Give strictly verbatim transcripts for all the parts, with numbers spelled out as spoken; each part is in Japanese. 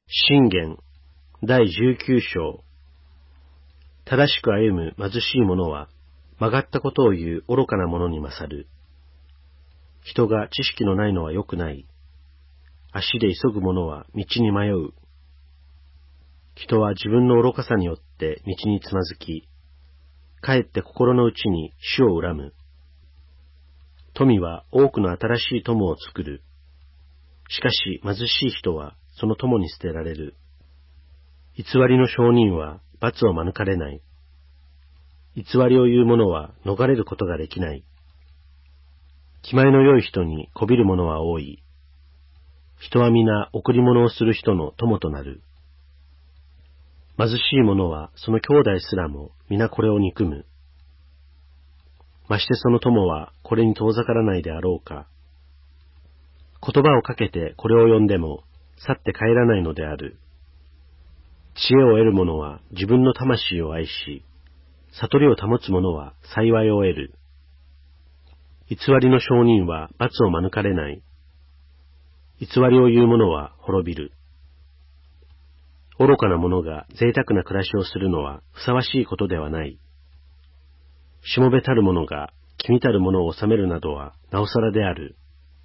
箴言だいじゅうきゅう章。正しく歩む貧しい者は曲がったことを言う愚かな者に勝る。人が知識のないのは良くない。足で急ぐ者は道に迷う。人は自分の愚かさによって道につまずき、かえって心の内に死を恨む。富は多くの新しい友を作る。しかし貧しい人はその友に捨てられる。偽りの証人は罰を免れない。偽りを言う者は逃れることができない。気前の良い人にこびる者は多い。人は皆贈り物をする人の友となる。貧しい者はその兄弟すらも皆これを憎む。ましてその友はこれに遠ざからないであろうか。言葉をかけてこれを呼んでも去って帰らないのである。知恵を得る者は自分の魂を愛し、悟りを保つ者は幸いを得る。偽りの証人は罰を免れない。偽りを言う者は滅びる。愚かな者が贅沢な暮らしをするのはふさわしいことではない。しもべたる者が君たる者を治めるなどはなおさらである。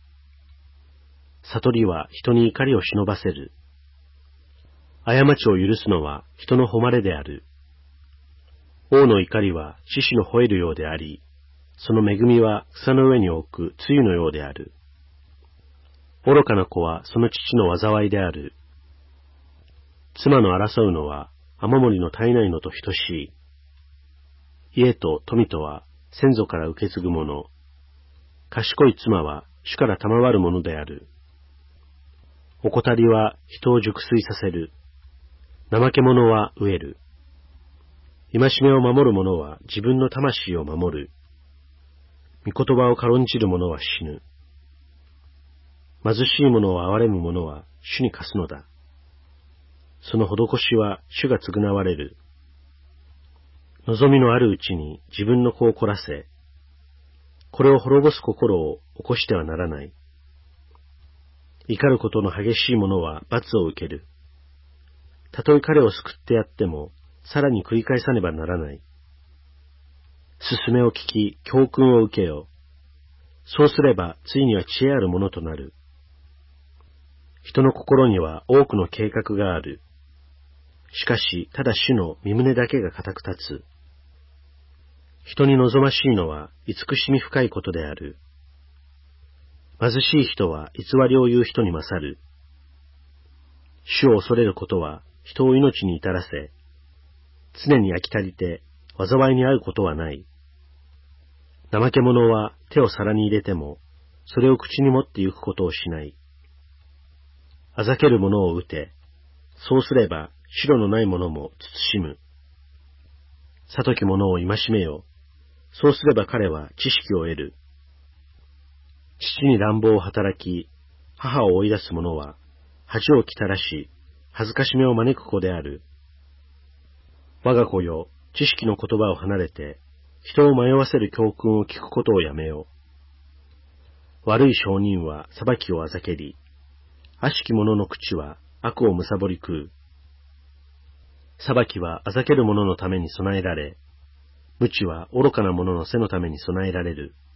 悟りは人に怒りを忍ばせる。過ちを許すのは人の誉れである。王の怒りは獅子の吠えるようであり、その恵みは草の上に置く露のようである。愚かな子はその父の災いである。妻の争うのは雨漏りの絶えないのと等しい。家と富とは先祖から受け継ぐもの。賢い妻は主から賜るものである。怠りは人を熟睡させる。怠け者は飢える。戒めを守る者は自分の魂を守る。御言葉を軽んじる者は死ぬ。貧しい者を憐れむ者は主に貸すのだ。その施しは主が償われる。望みのあるうちに自分の子を凝らせ、これを滅ぼす心を起こしてはならない。怒ることの激しい者は罰を受ける。たとえ彼を救ってやっても、さらに繰り返さねばならない。勧めを聞き、教訓を受けよ。そうすれば、ついには知恵あるものとなる。人の心には多くの計画がある。しかし、ただ主の身旨だけが固く立つ。人に望ましいのは、慈しみ深いことである。貧しい人は偽りを言う人に勝る。主を恐れることは、人を命に至らせ、常に飽き足りて、災いに遭うことはない。怠け者は手を皿に入れても、それを口に持って行くことをしない。あざける者を撃て、そうすれば白のない者も慎む。悟き者を戒めよ、そうすれば彼は知識を得る。父に乱暴を働き、母を追い出す者は、恥をきたらし、恥ずかしめを招く子である。我が子よ、知識の言葉を離れて、人を迷わせる教訓を聞くことをやめよう。悪い証人は裁きをあざけり、悪しき者の口は悪をむさぼり食う。裁きはあざける者のために備えられ、無知は愚かな者の背のために備えられる。